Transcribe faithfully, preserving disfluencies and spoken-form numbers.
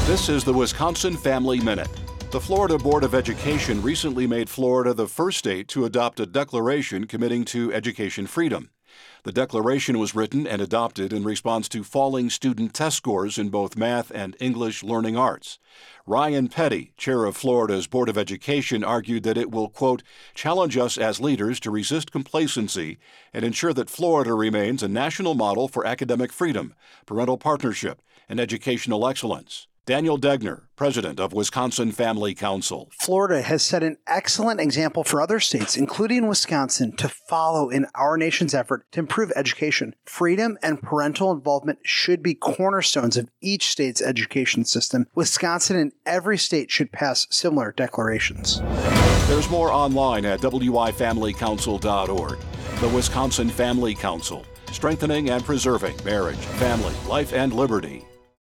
This is the Wisconsin Family Minute. The Florida Board of Education recently made Florida the first state to adopt a declaration committing to education freedom. The declaration was written and adopted in response to falling student test scores in both math and English learning arts. Ryan Petty, chair of Florida's Board of Education, argued that it will, quote, challenge us as leaders to resist complacency and ensure that Florida remains a national model for academic freedom, parental partnership, and educational excellence. Daniel Degner, president of Wisconsin Family Council. Florida has set an excellent example for other states, including Wisconsin, to follow in our nation's effort to improve education. Freedom and parental involvement should be cornerstones of each state's education system. Wisconsin and every state should pass similar declarations. There's more online at w i family council dot org. The Wisconsin Family Council, strengthening and preserving marriage, family, life, and liberty.